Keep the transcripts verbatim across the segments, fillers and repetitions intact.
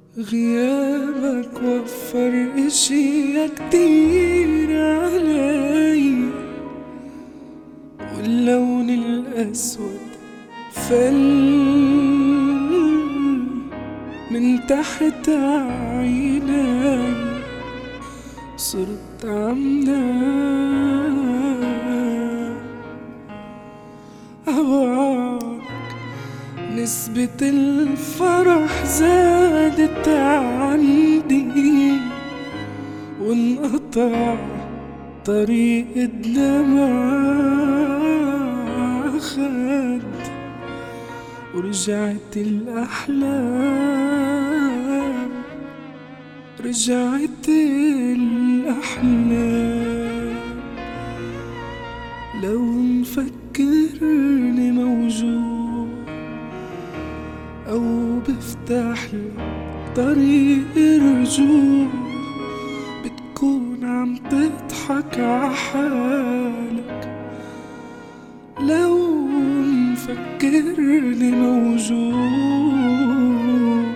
غيابك وفر اشياء كتير علي، واللون الأسود فل من تحت عيني، صرت عم نام هواك. نسبة الفرح زادت عندي، وانقطع طريقنا ما أخد، ورجعت الأحلام رجعت الأحلام. لو مفكرني موجود أو بفتح لك طريق رجوع، بتكون عم تضحك عحالك. لو مفكرني موجود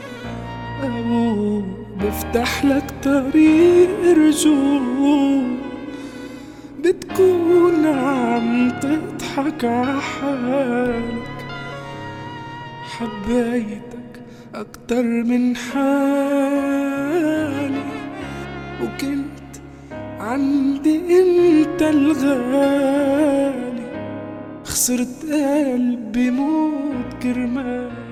أو بفتح لك طريق رجوع، بتكون عم تضحك عحالك. حبيتك أكتر من حالي، وكنت عندي انت الغالي. خسرت قلبي موت كرمالي.